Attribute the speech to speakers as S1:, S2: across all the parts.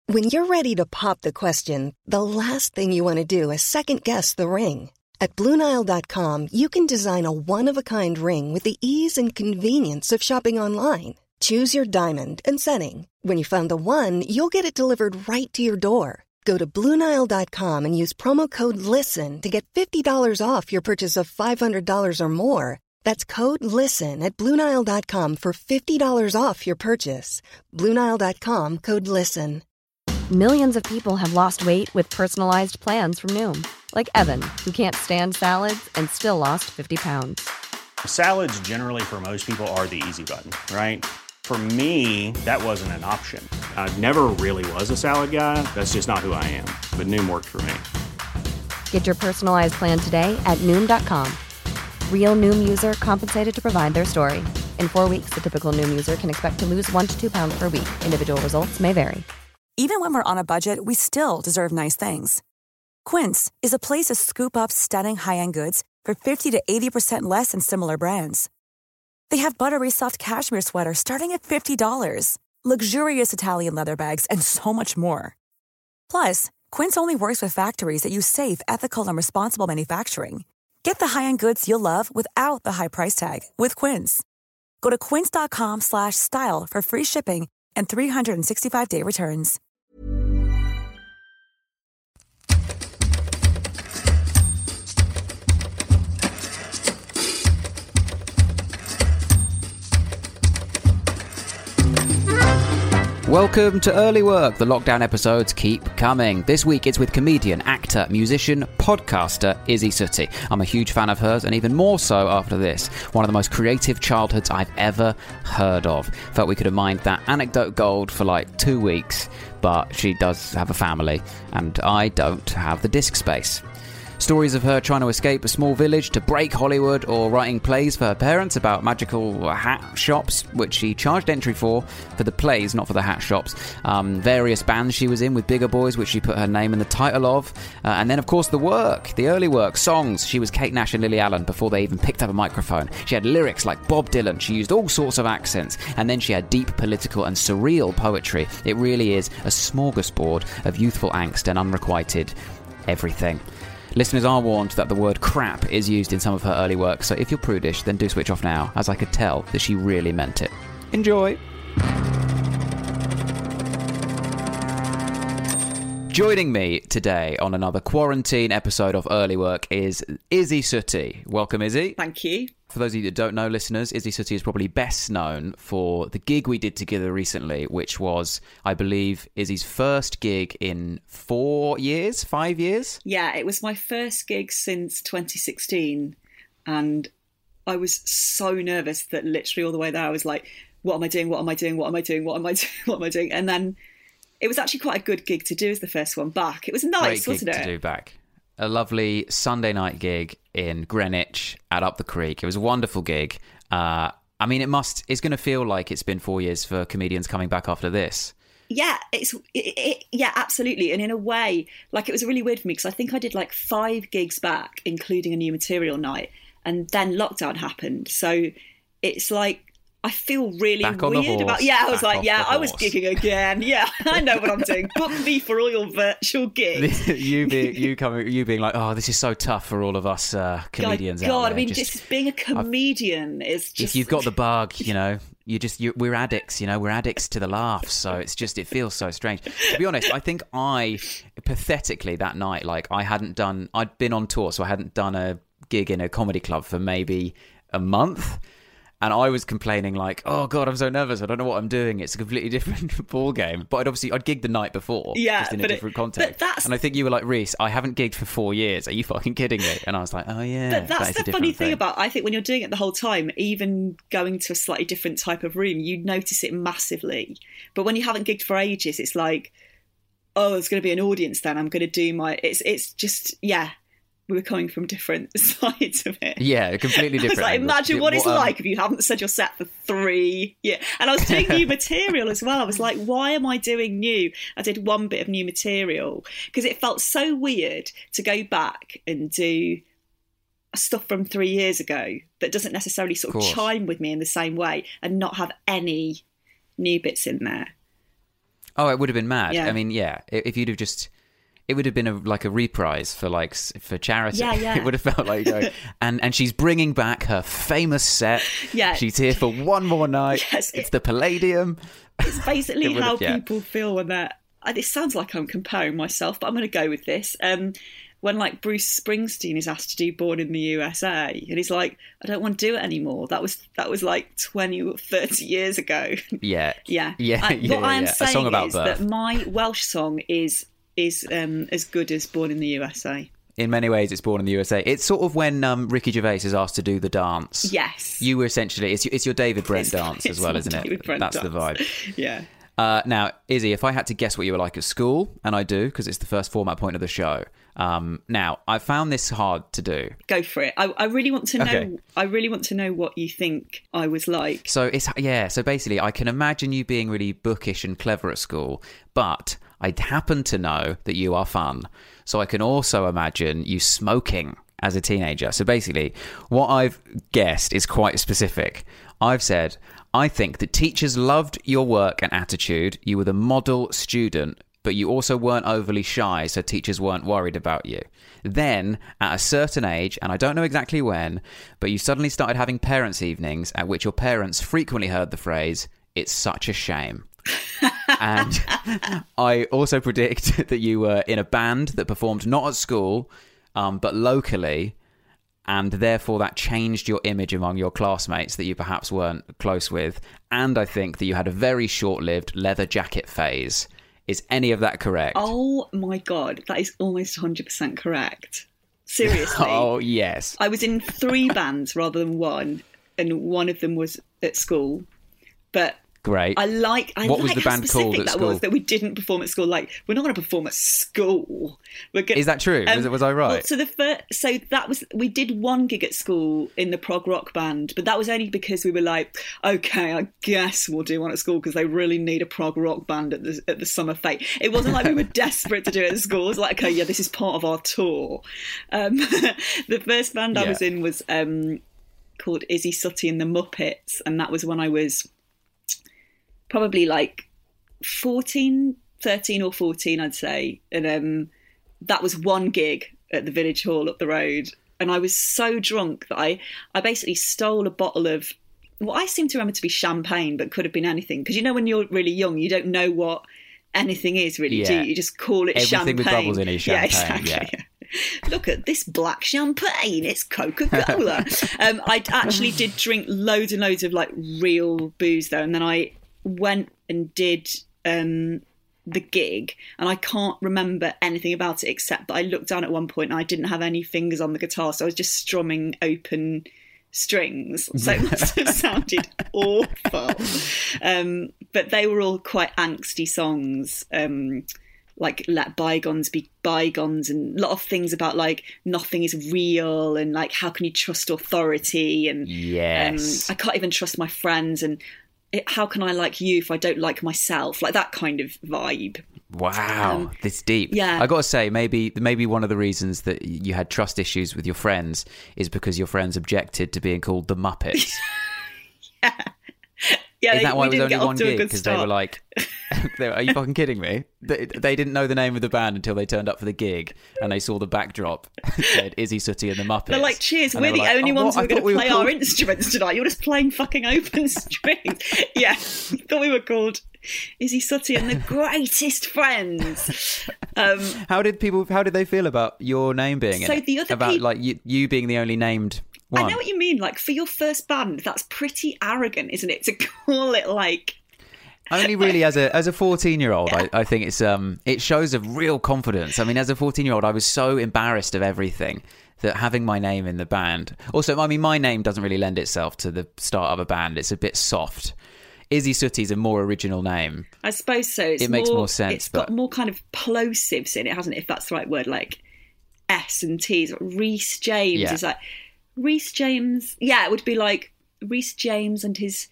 S1: When you're ready to pop the question, the last thing you want to do is second-guess the ring. At BlueNile.com, you can design a one-of-a-kind ring with the ease and convenience of shopping online. Choose your diamond and setting. When you find the one, you'll get it delivered right to your door. Go to BlueNile.com and use promo code LISTEN to get $50 off your purchase of $500 or more. That's code LISTEN at BlueNile.com for $50 off your purchase. BlueNile.com, code LISTEN.
S2: Millions of people have lost weight with personalized plans from Noom. Like Evan, who can't stand salads and still lost 50 pounds.
S3: Salads generally for most people are the easy button, right? For me, that wasn't an option. I never really was a salad guy. That's just not who I am. But Noom worked for me.
S2: Get your personalized plan today at Noom.com. Real Noom user compensated to provide their story. In 4 weeks, the typical Noom user can expect to lose 1 to 2 pounds per week. Individual results may vary.
S4: Even when we're on a budget, we still deserve nice things. Quince is a place to scoop up stunning high-end goods for 50 to 80% less than similar brands. They have buttery soft cashmere sweaters starting at $50, luxurious Italian leather bags, and so much more. Plus, Quince only works with factories that use safe, ethical, and responsible manufacturing. Get the high-end goods you'll love without the high price tag with Quince. Go to quince.com/style for free shipping and 365-day returns.
S5: Welcome to Early Work. The lockdown episodes keep coming. This week it's with comedian, actor, musician, podcaster Izzy Sooty. I'm a huge fan of hers, and even more so after this. One of the most creative childhoods I've ever heard of. Felt we could have mined that anecdote gold for like 2 weeks, but she does have a family, and I don't have the disc space. Stories of her trying to escape a small village to break Hollywood, or writing plays for her parents about magical hat shops, which she charged entry for the plays, not for the hat shops. Various bands she was in with bigger boys, which she put her name in the title of. And then, of course, the early work, songs. She was Kate Nash and Lily Allen before they even picked up a microphone. She had lyrics like Bob Dylan. She used all sorts of accents. And then she had deep political and surreal poetry. It really is a smorgasbord of youthful angst and unrequited everything. Listeners are warned that the word crap is used in some of her early work, so if you're prudish, then do switch off now, as I could tell that she really meant it. Enjoy! Joining me today on another quarantine episode of Early Work is Izzy Sooty. Welcome, Izzy.
S6: Thank you.
S5: For those of you that don't know, listeners, Izzy Sooty is probably best known for the gig we did together recently, which was, I believe, Izzy's first gig in 5 years?
S6: Yeah, it was my first gig since 2016, and I was so nervous that literally all the way there I was like, what am I doing? What am I doing? What am I doing? What am I doing? What am I doing? And then it was actually quite a good gig to do as the first one back. It was nice, wasn't it?
S5: Great gig to do back. A lovely Sunday night gig in Greenwich at Up the Creek. It was a wonderful gig. I mean, it's going to feel like it's been 4 years for comedians coming back after this.
S6: Yeah, yeah, absolutely. And in a way, like, it was really weird for me because I think I did like 5 gigs back, including a new material night, and then lockdown happened. So it's like, I feel really weird about. Yeah, I was like, yeah, I was gigging again. Yeah, I know what I'm doing. Book me for all your virtual gigs.
S5: you being like, oh, this is so tough for all of us comedians.
S6: God,
S5: out there.
S6: I mean, just being a comedian is just.
S5: If you've got the bug, we're addicts. We're addicts to the laughs. So it feels so strange. To be honest, I think pathetically that night, like I'd been on tour, so I hadn't done a gig in a comedy club for maybe a month. And I was complaining like, oh God, I'm so nervous. I don't know what I'm doing. It's a completely different ball game. But I'd gigged the night before, just in a different context. And I think you were like, Reese, I haven't gigged for 4 years. Are you fucking kidding me? And I was like, oh yeah.
S6: But that's the funny thing about, I think when you're doing it the whole time, even going to a slightly different type of room, you notice it massively. But when you haven't gigged for ages, it's like, oh, there's going to be an audience then. I'm going to do it's just, yeah. We were coming from different sides of it.
S5: Yeah, completely different.
S6: I was like, imagine what it's like if you haven't said your set for 3 years. And I was doing new material as well. I was like, why am I doing new? I did 1 bit of new material because it felt so weird to go back and do stuff from 3 years ago that doesn't necessarily sort of chime with me in the same way and not have any new bits in there.
S5: Oh, it would have been mad.
S6: Yeah.
S5: I mean, yeah, if you'd have just... It would have been like a reprise for charity.
S6: Yeah.
S5: It would have felt like, and she's bringing back her famous set.
S6: Yeah.
S5: She's here for one more night.
S6: Yes,
S5: it's the Palladium.
S6: It's basically how
S5: yeah.
S6: people feel when they're... It sounds like I'm comparing myself, but I'm going to go with this. When like Bruce Springsteen is asked to do Born in the USA, and he's like, I don't want to do it anymore. That was like 20 or 30 years ago.
S5: Yeah.
S6: Yeah.
S5: What
S6: I am
S5: a
S6: saying
S5: song about
S6: is
S5: birth.
S6: that my Welsh song is as good as Born in the USA.
S5: In many ways, it's Born in the USA. It's sort of when Ricky Gervais is asked to do the dance.
S6: Yes.
S5: You were essentially... It's your David Brent dance as well, isn't it? That's
S6: dance.
S5: the vibe.
S6: Yeah.
S5: Now, Izzy, if I had to guess what you were like at school, and I do, because it's the first format point of the show. Now, I found this hard to do.
S6: Go for it. I really want to know.
S5: Okay.
S6: I really want to know what you think I was like.
S5: So So basically, I can imagine you being really bookish and clever at school, but I happen to know that you are fun. So I can also imagine you smoking as a teenager. So basically, what I've guessed is quite specific. I've said, I think that teachers loved your work and attitude. You were the model student, but you also weren't overly shy, so teachers weren't worried about you. Then, at a certain age, and I don't know exactly when, but you suddenly started having parents' evenings at which your parents frequently heard the phrase, "It's such a shame." And I also predict that you were in a band that performed not at school, but locally, and therefore that changed your image among your classmates that you perhaps weren't close with. And I think that you had a very short-lived leather jacket phase. Is any of that correct?
S6: Oh my God, that is almost 100% correct. Seriously.
S5: Oh, yes.
S6: I was in 3 bands rather than 1, and one of them was at school. But
S5: great.
S6: I like
S5: what was the
S6: how
S5: band
S6: specific
S5: called at
S6: that
S5: school?
S6: was, that we didn't perform at school. Like, we're not going to perform at school.
S5: Is that true? Was I right?
S6: Well, so that was, we did one gig at school in the prog rock band, but that was only because we were like, okay, I guess we'll do one at school because they really need a prog rock band at the summer fete. It wasn't like we were desperate to do it at school. It was like, okay, yeah, this is part of our tour. The first band I was in was called Izzy Sutty and the Muppets, and that was when I was probably like 13 or 14, I'd say. And that was one gig at the Village Hall up the road. And I was so drunk that I basically stole a bottle of what I seem to remember to be champagne, but could have been anything. Because, you know, when you're really young, you don't know what anything is, really, do you? You just call it
S5: everything
S6: champagne.
S5: Everything with bubbles in is champagne.
S6: Yeah, exactly. Yeah. Look at this black champagne, it's Coca-Cola. I actually did drink loads and loads of like real booze though, and then I went and did the gig, and I can't remember anything about it except that I looked down at one point and I didn't have any fingers on the guitar, so I was just strumming open strings, so it must have sounded awful. But they were all quite angsty songs, like let bygones be bygones, and a lot of things about like nothing is real, and like how can you trust authority, and I can't even trust my friends, and how can I like you if I don't like myself, like that kind of vibe.
S5: Wow, this deep.
S6: Yeah,
S5: I got to say, maybe one of the reasons that you had trust issues with your friends is because your friends objected to being called the Muppets.
S6: Yeah,
S5: is that why it was only one gig?
S6: Because
S5: they were like, are you fucking kidding me? They didn't know the name of the band until they turned up for the gig and they saw the backdrop that said Izzy Sutty and the Muppets.
S6: They're like, cheers,
S5: and
S6: we're the
S5: like,
S6: only ones who are going to play our
S5: called...
S6: instruments tonight. You're just playing fucking open strings. Yeah, thought we were called Izzy Sutty and the Greatest Friends.
S5: How did they feel about your name being in it?
S6: The other
S5: about like you being the only named one?
S6: I know what you mean. Like, for your first band, that's pretty arrogant, isn't it? To call it like...
S5: Only really as a 14-year-old, yeah. I think it shows a real confidence. I mean, as a 14-year-old, I was so embarrassed of everything that having my name in the band... Also, I mean, my name doesn't really lend itself to the start of a band. It's a bit soft. Izzy Sutty's a more original name. I suppose so. It makes more sense.
S6: It's got more kind of plosives in it, hasn't it? If that's the right word, like S and T's. Rhys James is like... Rhys James... Yeah, it would be like Rhys James and his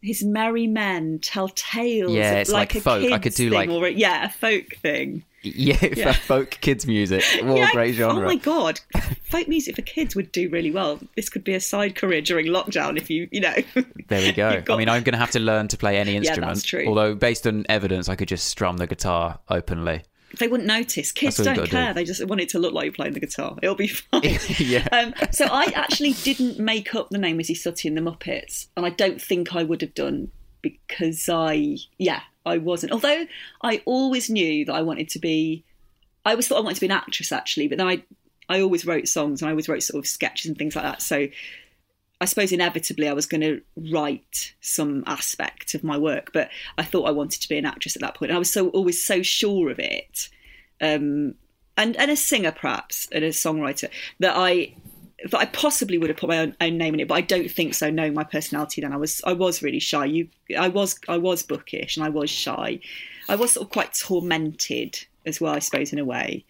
S6: his merry men tell tales.
S5: Yeah,
S6: of,
S5: it's like
S6: a
S5: folk. I
S6: kids
S5: could do,
S6: thing,
S5: like-
S6: or a folk thing.
S5: Yeah, folk kids music. What a great genre.
S6: Oh my God, folk music for kids would do really well. This could be a side career during lockdown if you know.
S5: There we go. I mean, I'm going to have to learn to play any instrument.
S6: that's true.
S5: Although, based on evidence, I could just strum the guitar openly.
S6: They wouldn't notice. Kids
S5: That's what
S6: don't
S5: you've gotta
S6: care.
S5: do.
S6: They just want it to look like you're playing the guitar. It'll be fine.
S5: Yeah.
S6: So I actually didn't make up the name Izzy Sutty and the Muppets, and I don't think I would have done because I wasn't. Although I always knew that I wanted to be. I always thought I wanted to be an actress, actually, but then I always wrote songs and I always wrote sort of sketches and things like that. So I suppose inevitably I was going to write some aspect of my work, but I thought I wanted to be an actress at that point. And I was always so sure of it, and a singer perhaps, and a songwriter, that I possibly would have put my own name in it, but I don't think so. Knowing my personality, then I was really shy. I was bookish and I was shy. I was sort of quite tormented as well, I suppose, in a way.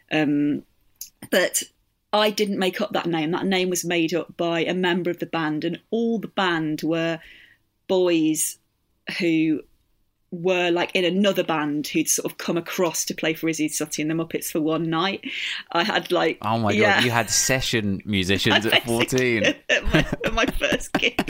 S6: But I didn't make up that name. That name was made up by a member of the band, and all the band were boys who were like in another band who'd sort of come across to play for Izzy Sutty and the Muppets for one night. I had like...
S5: Oh my God, you had session musicians at 14.
S6: at my first gig.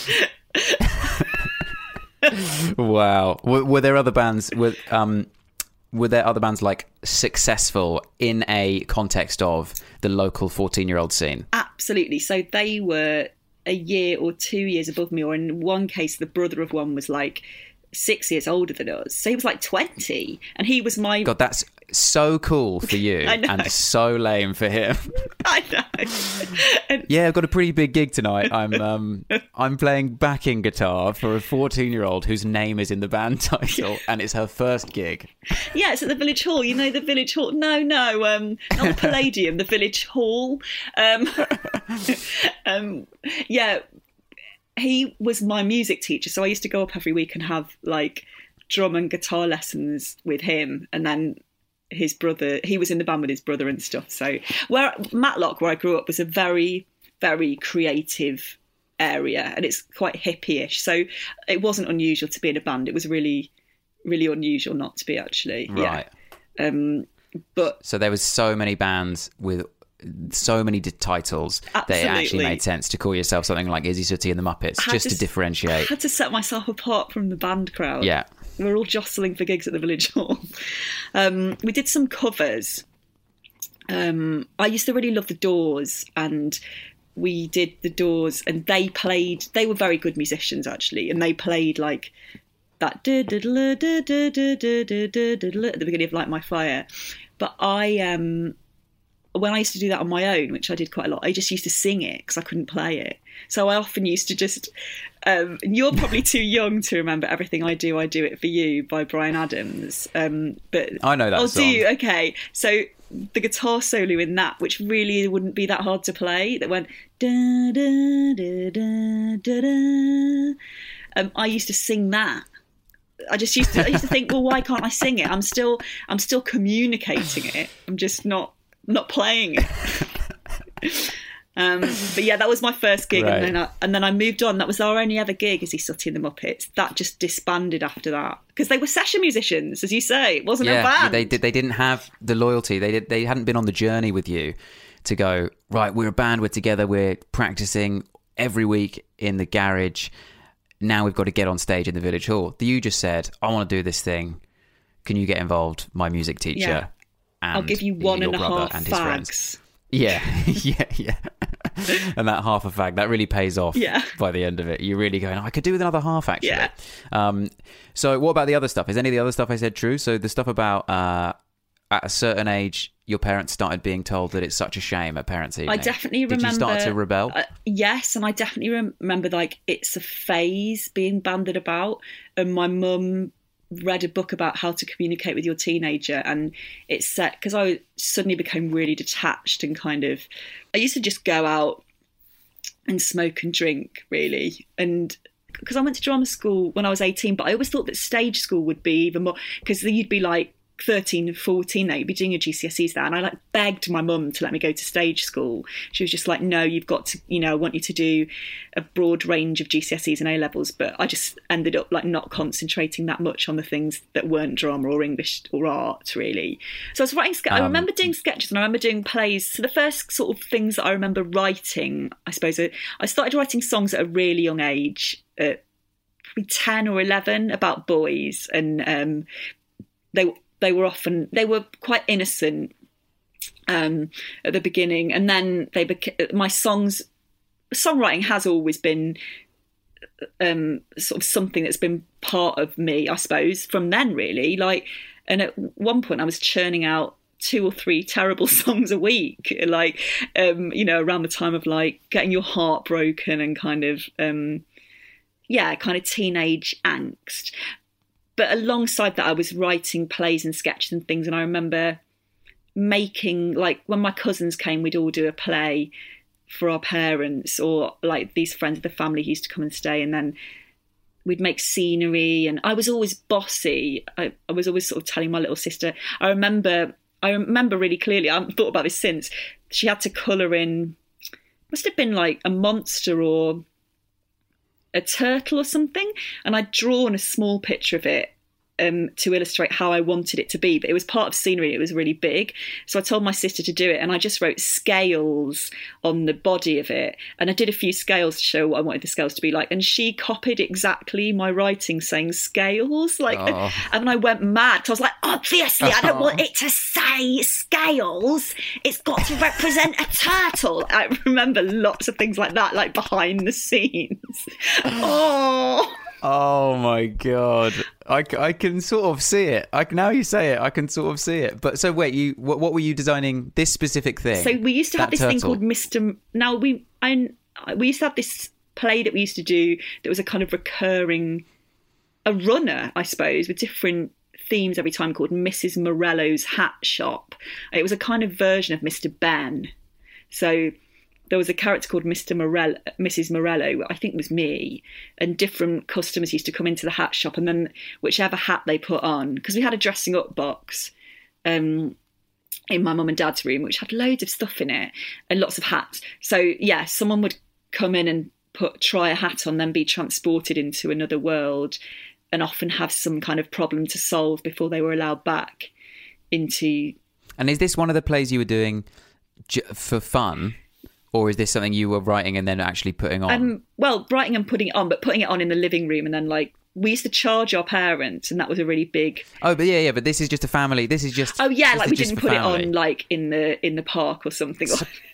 S5: Wow. Were there other bands... Were there other bands like successful in a context of the local 14-year-old scene?
S6: Absolutely. So they were a year or 2 years above me, or in one case, the brother of one was like 6 years older than us. So he was like 20, and he was my...
S5: God, that's so cool for you
S6: I know.
S5: and so lame for him.
S6: I know.
S5: Yeah, I've got a pretty big gig tonight. I'm playing backing guitar for a 14-year-old whose name is in the band title, and it's her first gig.
S6: Yeah, it's at the Village Hall. You know the Village Hall? No, not the Palladium, the Village Hall. Yeah, he was my music teacher, so I used to go up every week and have like drum and guitar lessons with him, and then his brother, he was in the band with his brother and stuff. So Matlock, where I grew up, was a very, very creative area, and it's quite hippie-ish. So it wasn't unusual to be in a band. It was really, really unusual not to be, actually.
S5: Right.
S6: Yeah. But
S5: so there was so many bands with so many titles that it actually made sense to call yourself something like Izzy Sutty and the Muppets, just to differentiate.
S6: I had to set myself apart from the band crowd.
S5: Yeah.
S6: We were all jostling for gigs at the Village Hall. We did some covers. I used to really love the Doors, and we did the Doors, and they were very good musicians, actually, and they played like that at the beginning of Light My Fire. But when I used to do that on my own, which I did quite a lot, I just used to sing it because I couldn't play it. So I often used to just... you're probably too young to remember Everything I Do It For You by Bryan Adams. But
S5: I know that song.
S6: Do you? Okay. So the guitar solo in that, which really wouldn't be that hard to play, that went... Da, da, da, da, da, da. I used to sing that. I used to think, well, why can't I sing it? I'm still communicating it. I'm just not playing it. But yeah, that was my first gig,
S5: right.
S6: and then I moved on. That was our only ever gig, Izzy Sutty and the Muppets. That just disbanded after that because they were session musicians, as you say. It wasn't a band.
S5: They didn't have the loyalty. They hadn't been on the journey with you to go, right, we're a band, we're together, we're practicing every week in the garage. Now we've got to get on stage in the Village Hall. You just said, I want to do this thing. Can you get involved? My music teacher.
S6: Yeah.
S5: And
S6: I'll give you
S5: your
S6: 1.5
S5: brother and his friends.
S6: fags.
S5: Yeah. And that half a fag, that really pays off by the end of it. You're really going, I could do with another half, actually.
S6: Yeah.
S5: So what about the other stuff? Is any of the other stuff I said true? So the stuff about at a certain age, your parents started being told that it's such a shame at parents' evening.
S6: I definitely remember...
S5: Did you start to rebel?
S6: Yes, and I definitely remember, like, it's a phase being bandied about, and my mum read a book about how to communicate with your teenager, and it said, because I suddenly became really detached and kind of... I used to just go out and smoke and drink, really, and... because I went to drama school when I was 18, but I always thought that stage school would be even more... because you'd be, like, 13, 14 now, you'd be doing your GCSEs there. And I like begged my mum to let me go to stage school. She was just like, no, you've got to, I want you to do a broad range of GCSEs and A-levels. But I just ended up like not concentrating that much on the things that weren't drama or English or art, really. So I was writing, I remember doing sketches and I remember doing plays. So the first sort of things that I remember writing, I suppose, I started writing songs at a really young age, at 10 or 11, about boys. And they were quite innocent at the beginning, and then my songwriting has always been sort of something that's been part of me, I suppose, from then, really. Like, and at one point I was churning out 2 or 3 terrible songs a week, like around the time of like getting your heart broken and kind of teenage angst. But alongside that, I was writing plays and sketches and things. And I remember making, like, when my cousins came, we'd all do a play for our parents, or like these friends of the family who used to come and stay. And then we'd make scenery. And I was always bossy. I was always sort of telling my little sister. I remember really clearly, I haven't thought about this since, she had to colour in, must have been like a monster or a turtle or something, and I'd drawn a small picture of it to illustrate how I wanted it to be, but it was part of scenery. It was really big, so I told my sister to do it, and I just wrote scales on the body of it, and I did a few scales to show what I wanted the scales to be like, and she copied exactly my writing saying scales, like, and I went mad. So I was like, obviously I don't want it to say scales, it's got to represent a turtle. I remember lots of things like that, like behind the scenes.
S5: Oh my God. I can sort of see it. Now you say it, I can sort of see it. But so wait, what were you designing, this specific thing?
S6: So we used to have this
S5: turtle
S6: thing called Mr. Now we used to have this play that we used to do that was a kind of recurring, a runner, I suppose, with different themes every time, called Mrs. Morello's Hat Shop. It was a kind of version of Mr. Ben. So there was a character called Mrs. Morello, I think was me, and different customers used to come into the hat shop, and then whichever hat they put on, because we had a dressing up box in my mum and dad's room, which had loads of stuff in it and lots of hats. So yeah, someone would come in and try a hat on, then be transported into another world, and often have some kind of problem to solve before they were allowed back into. And
S5: is this one of the plays you were doing for fun? Or is this something you were writing and then actually putting on?
S6: Well, writing and putting it on, but putting it on in the living room, and then like we used to charge our parents, and that was a really big.
S5: Oh, but yeah, but this is just a family. This is just.
S6: Oh yeah, like we didn't put family. It on like in the park or something.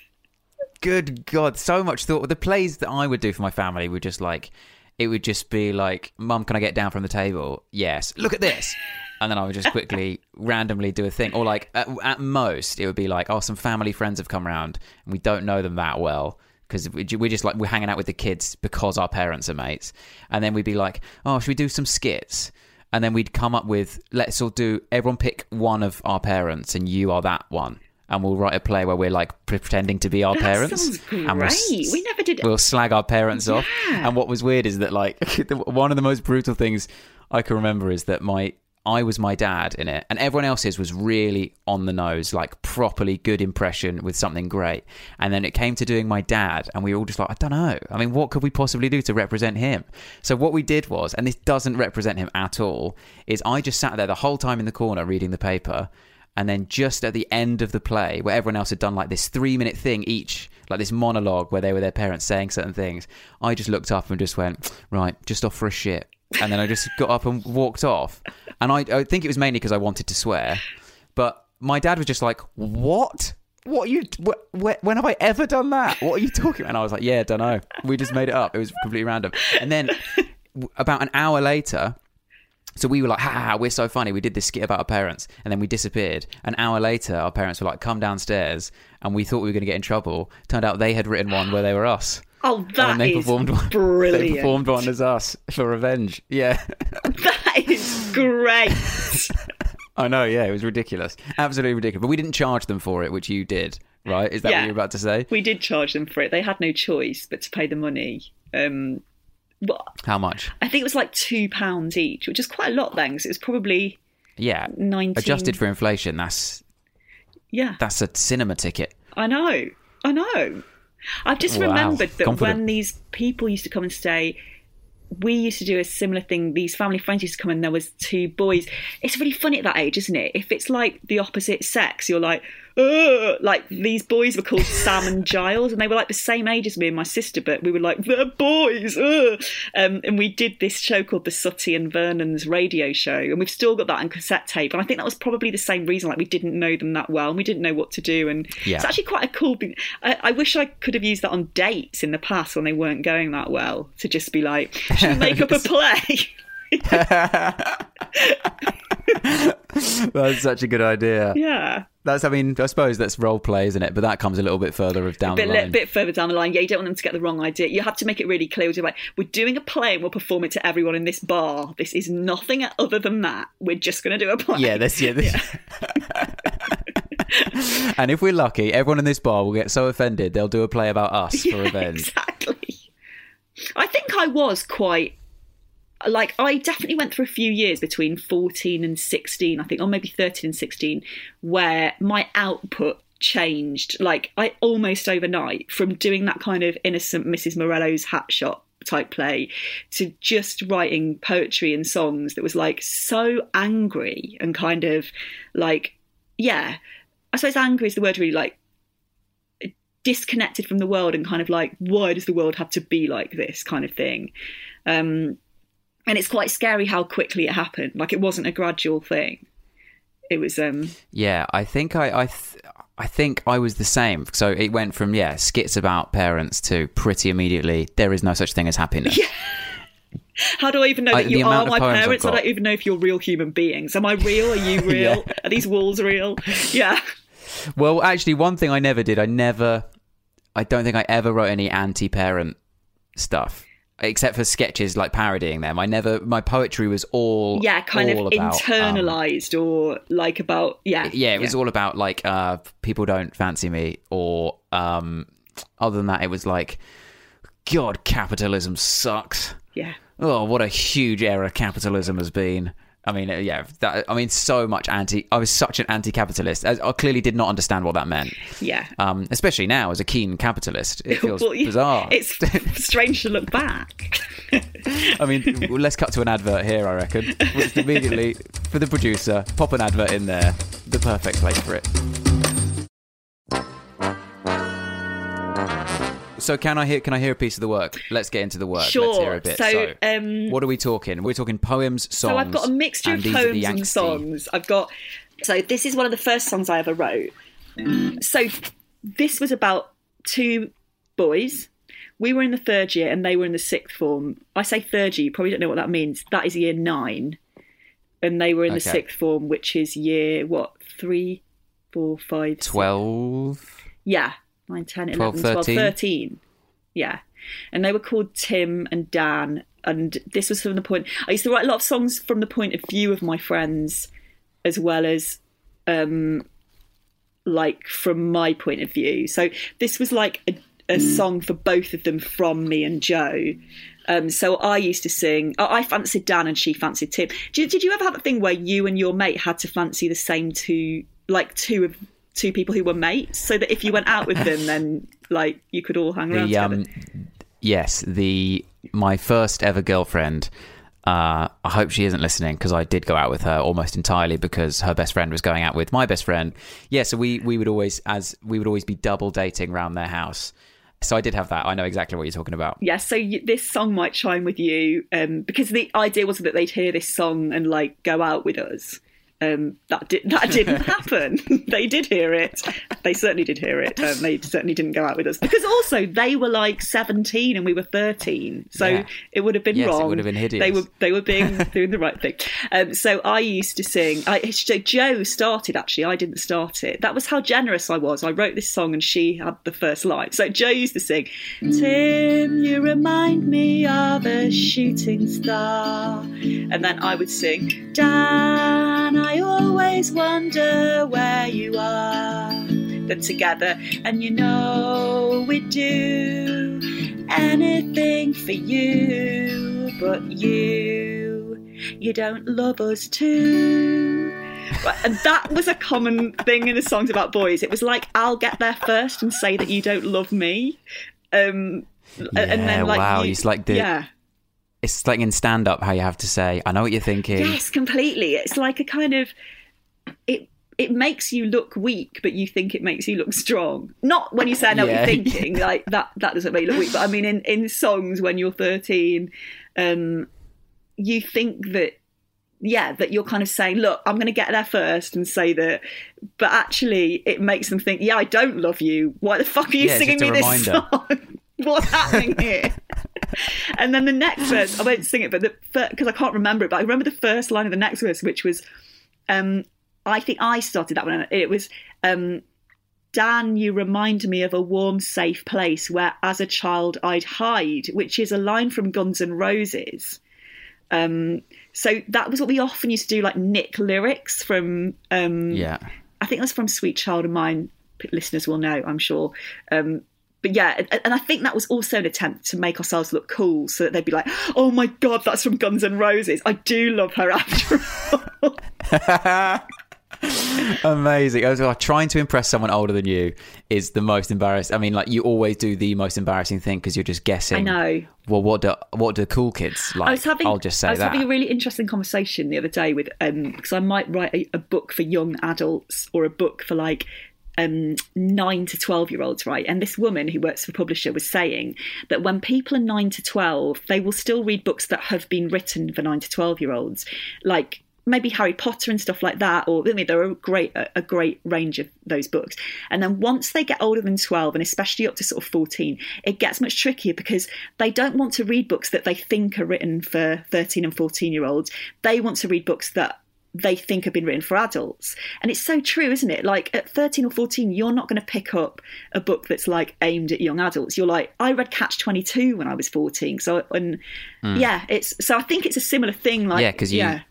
S5: Good God, so much thought. The plays that I would do for my family would just like, it would just be like, Mum, can I get down from the table? Yes. Look at this. And then I would just quickly randomly do a thing. Or like at most it would be like, some family friends have come round and we don't know them that well, because we're just like, we're hanging out with the kids because our parents are mates. And then we'd be like, should we do some skits? And then we'd come up with, let's all do, everyone pick one of our parents and you are that one. And we'll write a play where we're like pretending to be our parents.
S6: Sounds great.
S5: And
S6: we never did.
S5: We'll slag our parents off. And what was weird is that like one of the most brutal things I can remember is that I was my dad in it, and everyone else's was really on the nose, like properly good impression with something great. And then it came to doing my dad, and we were all just like, I don't know. I mean, what could we possibly do to represent him? So what we did was, and this doesn't represent him at all, is I just sat there the whole time in the corner reading the paper, and then just at the end of the play, where everyone else had done like this 3-minute thing each, like this monologue where they were their parents saying certain things, I just looked up and just went, right, just off for a shit. And then I just got up and walked off. And I think it was mainly because I wanted to swear. But my dad was just like, what? When have I ever done that? What are you talking about? And I was like, yeah, don't know. We just made it up. It was completely random. And then about an hour later, so we were like, we're so funny. We did this skit about our parents. And then we disappeared. An hour later, our parents were like, come downstairs. And we thought we were going to get in trouble. Turned out they had written one where they were us.
S6: Oh, that is brilliant.
S5: They performed one as us for revenge. Yeah.
S6: That is great.
S5: I know, yeah, it was ridiculous. Absolutely ridiculous. But we didn't charge them for it, which you did, right? Is that what you were about to say?
S6: We did charge them for it. They had no choice but to pay the money.
S5: How much?
S6: I think it was like £2 each, which is quite a lot then, because it was probably
S5: Yeah,
S6: 19...
S5: adjusted for inflation, that's a cinema ticket.
S6: I know. I've just remembered that when these people used to come and stay, we used to do a similar thing. These family friends used to come and there was 2 boys. It's really funny at that age, isn't it? If it's like the opposite sex, you're like, ugh. Like these boys were called Sam and Giles, and they were like the same age as me and my sister, but we were like, they're boys. Ugh. And we did this show called the Sutty and Vernon's radio show, and we've still got that on cassette tape. And I think that was probably the same reason, like we didn't know them that well and we didn't know what to do. And it's actually quite a cool thing. I wish I could have used that on dates in the past when they weren't going that well, to just be like, should we make up a play?
S5: That's such a good idea.
S6: Yeah.
S5: I suppose that's role play, isn't it? But that comes a little bit further down the line.
S6: A bit further down the line. Yeah, you don't want them to get the wrong idea. You have to make it really clear. You're like, we're doing a play and we'll perform it to everyone in this bar. This is nothing other than that. We're just going to do a play.
S5: Yeah, this. And if we're lucky, everyone in this bar will get so offended they'll do a play about us for revenge.
S6: Exactly. I think I was quite... Like, I definitely went through a few years between 14 and 16, I think, or maybe 13 and 16, where my output changed, like, almost overnight, from doing that kind of innocent Mrs. Morello's hat shop type play to just writing poetry and songs that was, like, so angry and kind of, like, I suppose angry is the word, really, like, disconnected from the world and kind of like, why does the world have to be like this kind of thing? And it's quite scary how quickly it happened. Like, it wasn't a gradual thing. It was... Yeah,
S5: I think I think I was the same. So it went from, skits about parents to pretty immediately, there is no such thing as happiness.
S6: Yeah. How do I even know that you are my parents? I don't even know if you're real human beings. Am I real? Are you real? Are these walls real? Yeah.
S5: Well, actually, one thing I never did, I don't think I ever wrote any anti-parent stuff. Except for sketches like parodying them. My poetry was all
S6: kind
S5: all
S6: of
S5: about,
S6: internalized or like about
S5: it was all about like people don't fancy me, or other than that it was like, God, capitalism sucks. Oh, what a huge error capitalism has been. I mean, so much I was such an anti-capitalist. I clearly did not understand what that meant.
S6: Yeah.
S5: Especially now, as a keen capitalist, it feels bizarre.
S6: It's strange to look back.
S5: I mean, let's cut to an advert here, I reckon. Just immediately, for the producer, pop an advert in there. The perfect place for it. So can I hear a piece of the work? Let's get into the work.
S6: Sure.
S5: Let's hear a bit. So what are we talking? We're talking poems, songs. So
S6: I've got a mixture of poems and songs. So this is one of the first songs I ever wrote. So this was about 2 boys. We were in the 3rd year and they were in the 6th form. I say 3rd year, you probably don't know what that means. That is year 9. And they were in the 6th form, which is year, 3, 4, 5,
S5: 12?
S6: Yeah. 9, 10, 11, 12, 13. Yeah. And they were called Tim and Dan. And this was from the point... I used to write a lot of songs from the point of view of my friends, as well as, like, from my point of view. So this was like a song for both of them from me and Joe. So I used to sing... I fancied Dan and she fancied Tim. Did you ever have a thing where you and your mate had to fancy the same two people who were mates, so that if you went out with them, then like you could all hang around together?
S5: Yes, my first ever girlfriend. I hope she isn't listening, because I did go out with her almost entirely because her best friend was going out with my best friend. Yeah, so we would always be double dating around their house. So I did have that. I know exactly what you're talking about. Yeah,
S6: so this song might chime with you, because the idea was that they'd hear this song and like go out with us. That didn't happen. They did hear it. They certainly did hear it. They certainly didn't go out with us, because also they were like 17 and we were 13, so it would have been wrong. It
S5: would have been hideous.
S6: They were doing the right thing. So I used to sing. So Joe started, actually. I didn't start it. That was how generous I was. I wrote this song and she had the first line. So Joe used to sing, Tim, you remind me of a shooting star, and then I would sing, Dan, I always wonder where you are. Then together, and you know we'd do anything for you, but you don't love us too. Right, and that was a common thing in the songs about boys. It was like, I'll get there first and say that you don't love me. And then like,
S5: wow. It's like it's like in stand-up how you have to say, I know what you're thinking.
S6: Yes, completely. It's like a kind of, it makes you look weak, but you think it makes you look strong. Not when you say I know what you're thinking, like that doesn't make you look weak. But I mean, in songs when you're 13, you think that, that you're kind of saying, look, I'm going to get there first and say that, but actually it makes them think, I don't love you. Why the fuck are you singing me this song? What's happening here? And then the next verse, I won't sing it, but because I can't remember it, but I remember the first line of the next verse, which was, I think I started that one. It was, Dan, you remind me of a warm, safe place where as a child I'd hide, which is a line from Guns N' Roses. So that was what we often used to do, like nick lyrics from, I think that's from Sweet Child of Mine. Listeners will know, I'm sure. But yeah, and I think that was also an attempt to make ourselves look cool, so that they'd be like, oh my God, that's from Guns N' Roses. I do love her after all.
S5: Amazing. I was like, trying to impress someone older than you is the most embarrassing. I mean, like, you always do the most embarrassing thing because you're just guessing. I know. Well, what do cool kids like? I'll just say that. I was having a really interesting conversation the other day with, because I might write a book for young adults or a book for like 9 to 12-year-olds, right? And this woman who works for a publisher was saying that when people are 9 to 12, they will still read books that have been written for 9 to 12-year-olds, like maybe Harry Potter and stuff like that, or I mean, there are a great range of those books. And then once they get older than 12, and especially up to sort of 14, it gets much trickier because they don't want to read books that they think are written for 13 and 14-year-olds. They want to read books that they think have been written for adults. And it's so true, isn't it? Like at 13 or 14, you're not going to pick up a book that's like aimed at young adults. You're like, I read Catch-22 when I was 14. So, so I think it's a similar thing. Like, because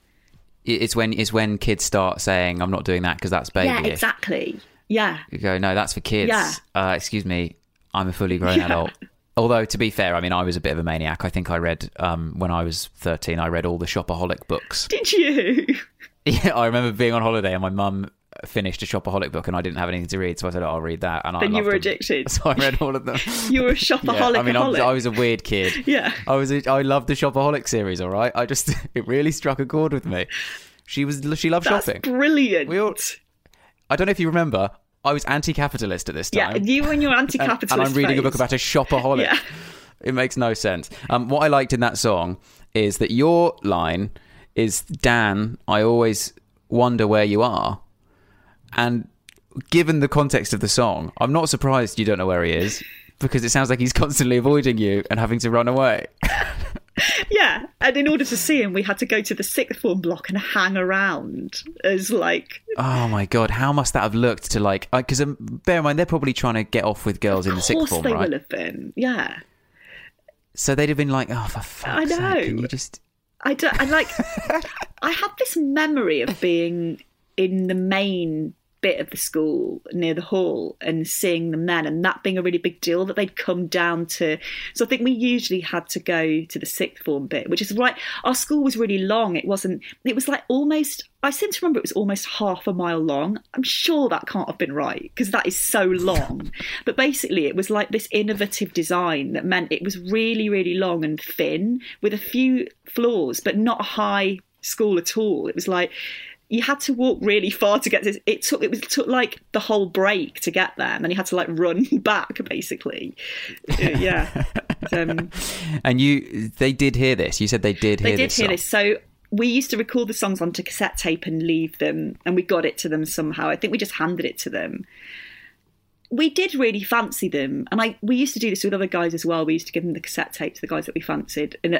S5: it's when kids start saying, I'm not doing that because that's babyish. Yeah, exactly. Yeah. You go, no, that's for kids. Yeah. Excuse me, I'm a fully grown adult. Although, to be fair, I mean, I was a bit of a maniac. I think I read, when I was 13, I read all the Shopaholic books. Did you? Yeah, I remember being on holiday and my mum finished a Shopaholic book and I didn't have anything to read, so I said, I'll read that. And then you were addicted. So I read all of them. You were a Shopaholic. I mean, I was a weird kid. Yeah. I loved the Shopaholic series, all right? It really struck a chord with me. She loved shopping. That's brilliant. I don't know if you remember, I was anti-capitalist at this time. Yeah, you and your anti-capitalist and I'm reading a book about a shopaholic. Yeah. It makes no sense. What I liked in that song is that your line is, Dan, I always wonder where you are. And given the context of the song, I'm not surprised you don't know where he is, because it sounds like he's constantly avoiding you and having to run away. Yeah, and in order to see him, we had to go to the sixth form block and hang around as like... Oh my God, how must that have looked to like... Because bear in mind, they're probably trying to get off with girls in the sixth form, right? Of course they will have been, yeah. So they'd have been like, oh, for fuck's sake, can you just... I had this memory of being in the main bit of the school near the hall and seeing them then, and that being a really big deal that they'd come down to. So I think we usually had to go to the sixth form bit, which is right. Our school was really long. It was like almost, I seem to remember it was almost half a mile long. I'm sure that can't have been right because that is so long. But basically it was like this innovative design that meant it was really, really long and thin with a few floors, but not a high school at all. It was like, you had to walk really far to get to it. It took like the whole break to get there, and then you had to like run back basically. Yeah. And they did hear this. You said they did hear this. So we used to record the songs onto cassette tape and leave them, and we got it to them somehow. I think we just handed it to them. We did really fancy them, and we used to do this with other guys as well. We used to give them the cassette tape to the guys that we fancied, and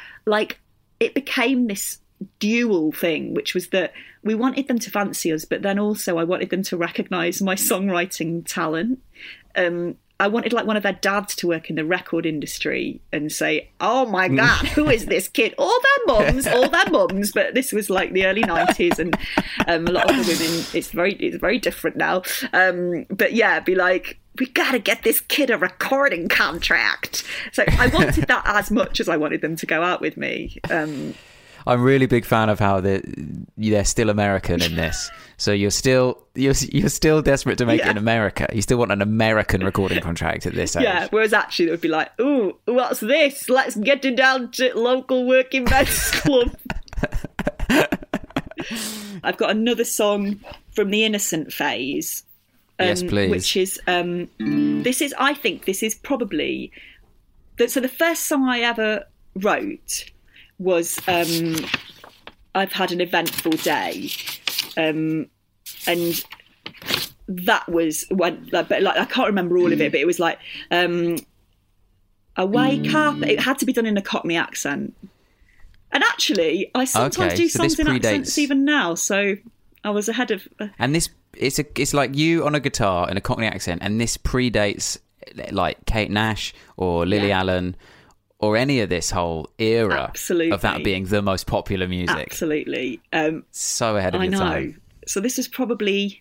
S5: it became this dual thing, which was that we wanted them to fancy us, but then also I wanted them to recognise my songwriting talent. I wanted like one of their dads to work in the record industry and say, oh my God, who is this kid? All their mums. But this was like the early 90s, and a lot of the women, it's very different now. But yeah, be like, we got to get this kid a recording contract. So I wanted that as much as I wanted them to go out with me. I'm really big fan of how they're still American in this. So you're still desperate to make it in America. You still want an American recording contract at this age.
S6: Yeah, whereas actually it would be like, ooh, what's this? Let's get it down to local working men's club. I've got another song from the Innocent phase.
S5: Yes, please.
S6: Which is, I think this is probably... So the first song I ever wrote was I've had an eventful day. And that was when, but like, I can't remember all of it, but it was like, I wake up. It had to be done in a Cockney accent. And actually, I sometimes do songs in accents even now. So I was ahead of...
S5: And this, it's like you on a guitar in a Cockney accent, and this predates like Kate Nash or Lily Allen or any of this whole era of that being the most popular music.
S6: Absolutely.
S5: So ahead of your time.
S6: So this was probably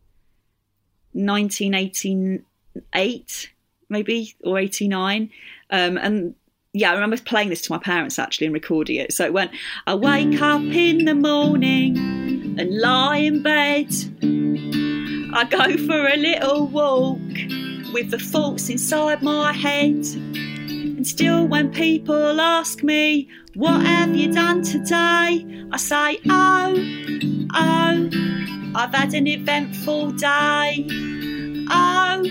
S6: 1988, maybe, or 89. And yeah, I remember playing this to my parents actually and recording it. So it went, I wake up in the morning and lie in bed. I go for a little walk with the thoughts inside my head. And still when people ask me, what have you done today? I say, oh, I've had an eventful day. Oh,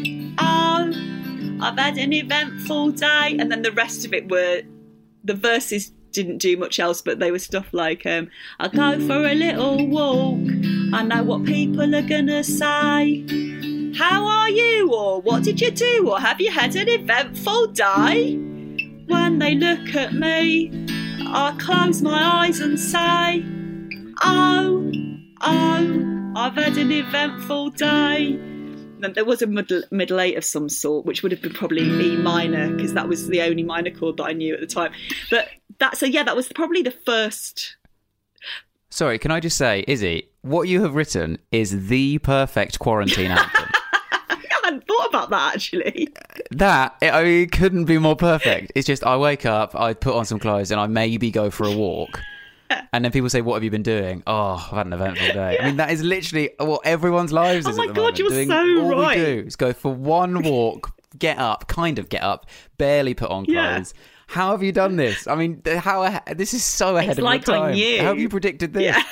S6: I've had an eventful day. And then the rest of it were, the verses didn't do much else, but they were stuff like, I go for a little walk. I know what people are gonna say. How are you? Or what did you do? Or have you had an eventful day? When they look at me, I close my eyes and say, oh, I've had an eventful day. Then there was a middle eight of some sort, which would have been probably E minor, because that was the only minor chord that I knew at the time. But that was probably the first.
S5: Sorry, can I just say, Izzy, what you have written is the perfect quarantine anthem.
S6: I hadn't thought about that, actually.
S5: It couldn't be more perfect. It's just, I wake up, I put on some clothes, and I maybe go for a walk. And then people say, what have you been doing? Oh, I've had an eventful day. Yeah. I mean, that is literally what everyone's lives is at the moment.
S6: Oh my God, you're so
S5: all
S6: right.
S5: We do is go for one walk, get up, barely put on clothes. Yeah. How have you done this? I mean, this is so ahead of your time. I knew. How have you predicted this? Yeah.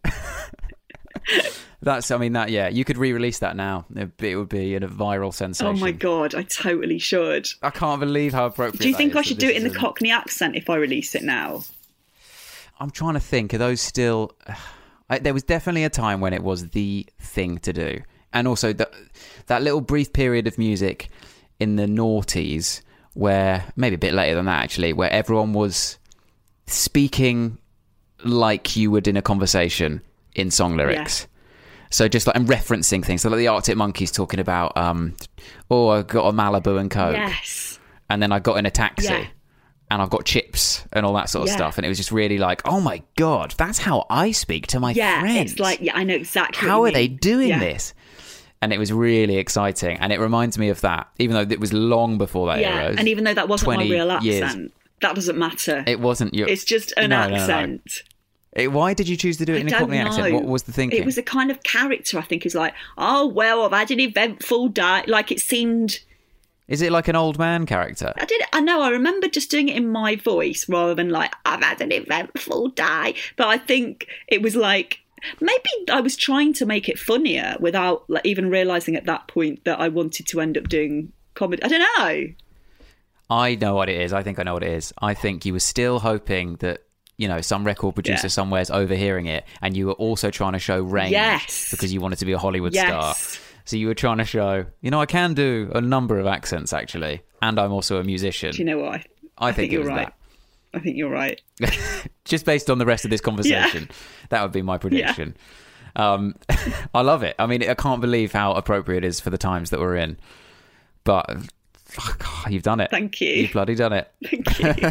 S5: You could re-release that now. It would be a viral sensation.
S6: Oh my God, I totally should.
S5: I can't believe how appropriate.
S6: Do you think I should do it in the Cockney accent if I release it now?
S5: I'm trying to think. Are those still... there was definitely a time when it was the thing to do. And also that little brief period of music in the noughties where, maybe a bit later than that actually, where everyone was speaking like you would in a conversation in song lyrics. Yeah. So just like, and referencing things. So like the Arctic Monkeys talking about, I got a Malibu and Coke.
S6: Yes.
S5: And then I got in a taxi. Yeah. And I've got chips and all that sort of stuff. And it was just really like, oh my God, that's how I speak to my friends.
S6: Yeah, it's like, I know exactly
S5: how are they doing this? And it was really exciting. And it reminds me of that, even though it was long before that era.
S6: And even though that wasn't my real accent, that doesn't matter.
S5: It wasn't your...
S6: It's just an accent.
S5: No. Why did you choose to do it in a Cockney accent? What was the thinking?
S6: It was a kind of character, I think. It was like, oh, well, I've had an eventful day. Like, it seemed...
S5: Is it like an old man character?
S6: I know. I remember just doing it in my voice rather than like, I've had an eventful day. But I think it was like, maybe I was trying to make it funnier without like, even realising at that point that I wanted to end up doing comedy. I don't know.
S5: I know what it is. I think I know what it is. I think you were still hoping that, some record producer somewhere's overhearing it, and you were also trying to show range because you wanted to be a Hollywood star. So you were trying to show, I can do a number of accents, actually. And I'm also a musician.
S6: Do you know what?
S5: I think it was
S6: right.
S5: that.
S6: I think you're right.
S5: Just based on the rest of this conversation, that would be my prediction. Yeah. I love it. I mean, I can't believe how appropriate it is for the times that we're in. But you've done it.
S6: Thank you.
S5: You've bloody done it.
S6: Thank you.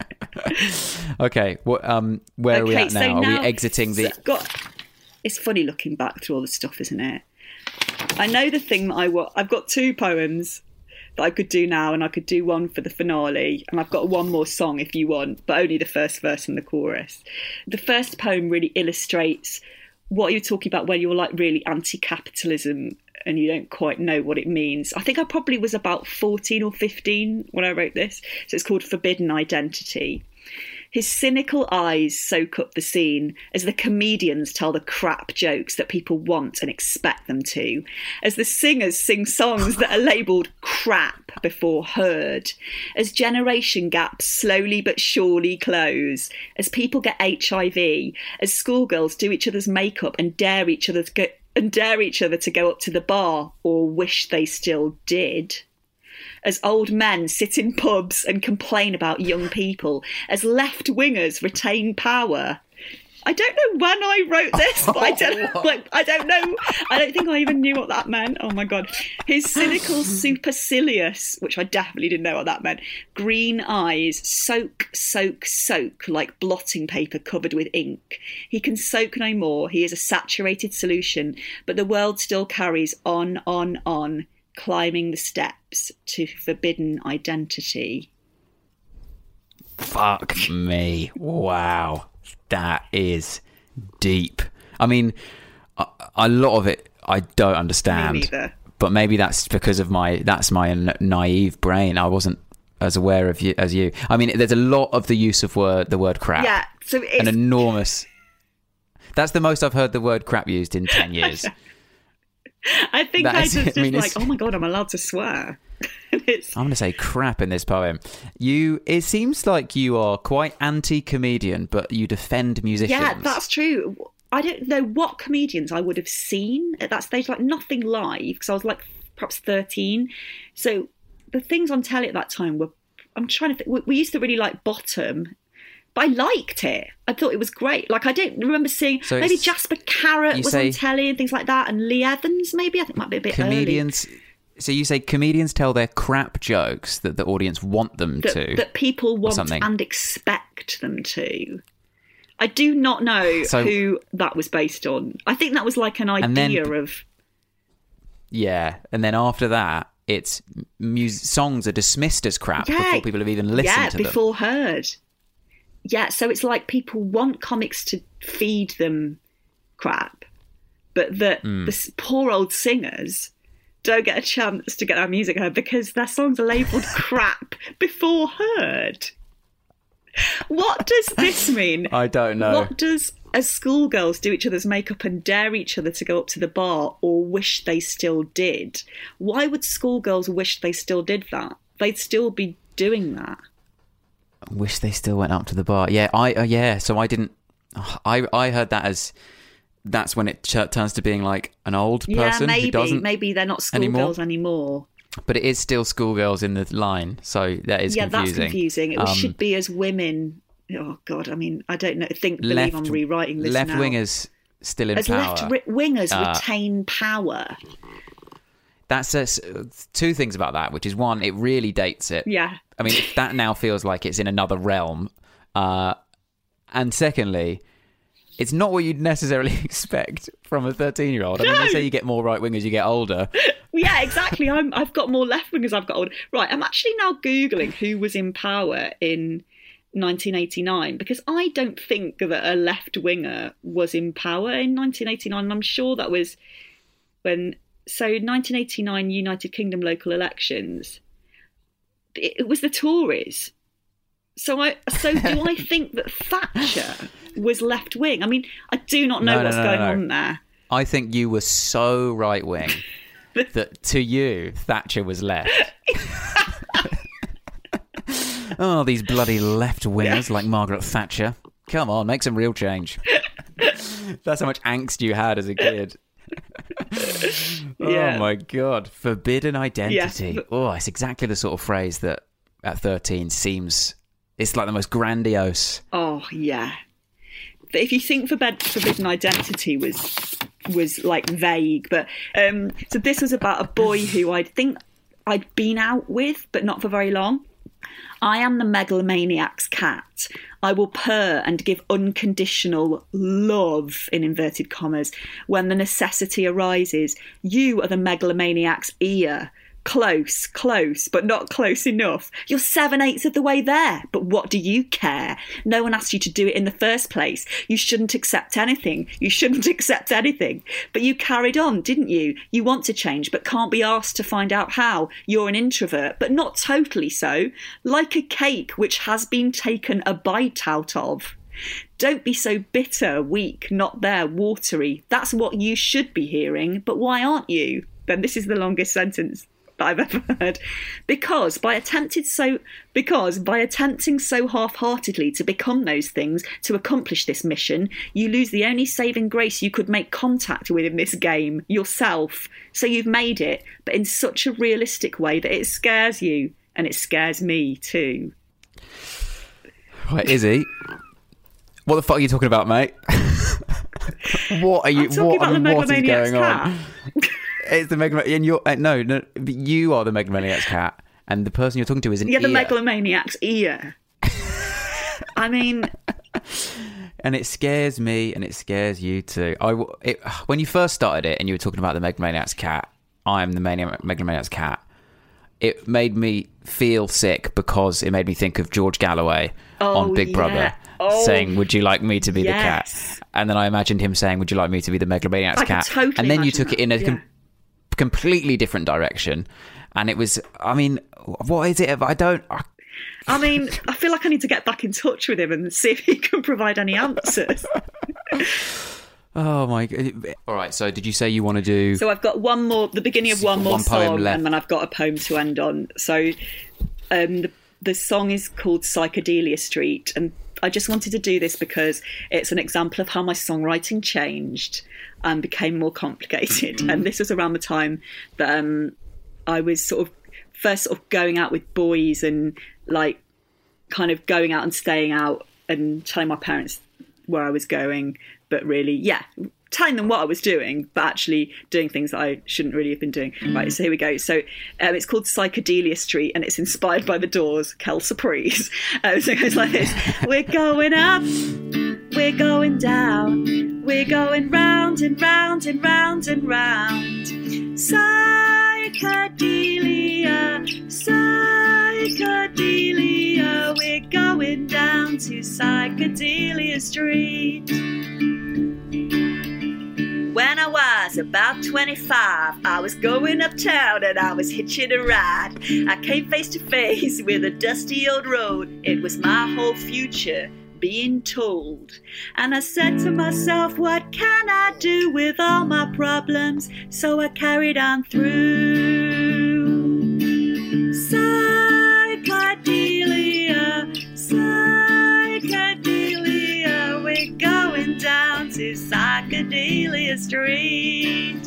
S5: Okay, where are we at now?
S6: So now
S5: are we exiting the...
S6: It's funny looking back through all the stuff, isn't it? I know the thing that I've got two poems that I could do now, and I could do one for the finale, and I've got one more song if you want, but only the first verse and the chorus. The first poem really illustrates what you're talking about when you're like really anti-capitalism and you don't quite know what it means. I think I probably was about 14 or 15 when I wrote this. So it's called Forbidden Identity. His cynical eyes soak up the scene as the comedians tell the crap jokes that people want and expect them to, as the singers sing songs that are labelled crap before heard, as generation gaps slowly but surely close, as people get HIV, as schoolgirls do each other's makeup and dare each other to go up to the bar or wish they still did. As old men sit in pubs and complain about young people, as left-wingers retain power. I don't know when I wrote this, but I don't know. I don't think I even knew what that meant. Oh my God. His cynical, supercilious, which I definitely didn't know what that meant, green eyes soak like blotting paper covered with ink. He can soak no more. He is a saturated solution, but the world still carries on, climbing the steps to forbidden identity.
S5: Fuck me. Wow. That is deep. I mean, a lot of it I don't understand.
S6: Me neither.
S5: But maybe that's because of my naive brain. I wasn't as aware of you as you. I mean, there's a lot of the use of the word crap.
S6: Yeah, so it's
S5: an enormous. That's the most I've heard the word crap used in 10 years.
S6: I think oh my God, I'm allowed to swear.
S5: I'm going to say crap in this poem. It seems like you are quite anti-comedian, but you defend musicians.
S6: Yeah, that's true. I don't know what comedians I would have seen at that stage, like nothing live, because I was like perhaps 13. So the things on telly at that time were, I'm trying to think, we used to really like Bottom, but I liked it. I thought it was great. Like, I don't remember seeing, maybe Jasper Carrot was on telly and things like that, and Lee Evans maybe, I think might be a bit
S5: comedians
S6: early.
S5: So you say comedians tell their crap jokes that the audience want them to.
S6: That people want and expect them to. I do not know who that was based on. I think that was like an idea of...
S5: Yeah, and then after that, it's songs are dismissed as crap before people have even listened to them.
S6: Yeah, before heard. Yeah, so it's like people want comics to feed them crap, but the poor old singers don't get a chance to get their music heard because their songs are labelled crap before heard. What does this mean?
S5: I don't know.
S6: What does, as schoolgirls do each other's makeup and dare each other to go up to the bar or wish they still did? Why would schoolgirls wish they still did that? They'd still be doing that.
S5: Wish they still went up to the bar. Yeah, so I didn't... I heard that as... That's when it turns to being like an old person who doesn't...
S6: Maybe they're not schoolgirls anymore.
S5: But it is still schoolgirls in the line, so that is confusing.
S6: Yeah, that's confusing. It should be as women... Oh, God, I mean, I don't know. Believe I'm rewriting this now.
S5: Left-wingers still in power.
S6: As left-wingers retain power.
S5: That's two things about that, which is one, it really dates it.
S6: Yeah.
S5: I mean, that now feels like it's in another realm. And secondly, it's not what you'd necessarily expect from a 13-year-old. I mean, they say you get more right-wingers, you get older.
S6: Yeah, exactly. I've got more left-wingers, I've got older. Right, I'm actually now Googling who was in power in 1989, because I don't think that a left-winger was in power in 1989. I'm sure that was when... So 1989 United Kingdom local elections, it was the Tories. So do I think that Thatcher was left wing? I mean, I do not know what's going on there.
S5: I think you were so right wing that to you Thatcher was left. Oh, these bloody left wingers like Margaret Thatcher. Come on, make some real change. That's how much angst you had as a kid. Oh my God, forbidden identity. Yeah. Oh, it's exactly the sort of phrase that at 13 seems, it's like the most grandiose.
S6: Oh yeah. But if you think forbidden identity was like vague, but so this was about a boy who I think I'd been out with, but not for very long. I am the megalomaniac's cat. I will purr and give unconditional love, in inverted commas, when the necessity arises. You are the megalomaniac's ear. close, but not close enough. You're 7/8 of the way there, but what do you care? No one asked you to do it in the first place. You shouldn't accept anything. But you carried on, didn't you? You want to change, but can't be asked to find out how. You're an introvert, but not totally so. Like a cake which has been taken a bite out of. Don't be so bitter, weak, not there, watery. That's what you should be hearing, but why aren't you? Then this is the longest sentence that I've ever heard. Because by attempting so half-heartedly to become those things, to accomplish this mission, you lose the only saving grace you could make contact with in this game, yourself. So you've made it, but in such a realistic way that it scares you, and it scares me too.
S5: Right, Izzy, what the fuck are you talking about, mate? What are you?
S6: I'm talking about the Megalomaniac's cat.
S5: It's the Megalomaniac, and you're no, you are the Megalomaniac's cat, and the person you're talking to is an ear.
S6: The Megalomaniac's ear. I mean,
S5: and it scares me, and it scares you too. When you first started it, and you were talking about the Megalomaniac's cat, I am the Megalomaniac's cat. It made me feel sick because it made me think of George Galloway on Big Brother saying, "Would you like me to be the cat?" And then I imagined him saying, "Would you like me to be the Megalomaniac's cat?"
S6: Totally,
S5: and then you took it in a completely different direction, and it was. I mean, what is it? I feel like I need to get back in touch with him and see if he can provide any answers. Oh my God. All right, so did you say you want to do...
S6: So I've got one more, the beginning of one more song,
S5: left.
S6: and then I've got a poem to end on. So the song is called Psychedelia Street, and I just wanted to do this because it's an example of how my songwriting changed and became more complicated. And this was around the time that I was first going out with boys and like kind of going out and staying out and telling my parents where I was going, but really, telling them what I was doing, but actually doing things that I shouldn't really have been doing. Right, so here we go. So it's called Psychedelia Street, and it's inspired by The Doors' Kel Surprise. So it goes like this. We're going up, we're going down, we're going round and round and round and round. Psychedelia, psychedelia, we're going down to Psychedelia Street. When I was about 25, I was going uptown and I was hitching a ride. I came face to face with a dusty old road. It was my whole future being told. And I said to myself, what can I do with all my problems? So I carried on through. Psychedelia, psychedelia, we're going down to Psychedelia Street.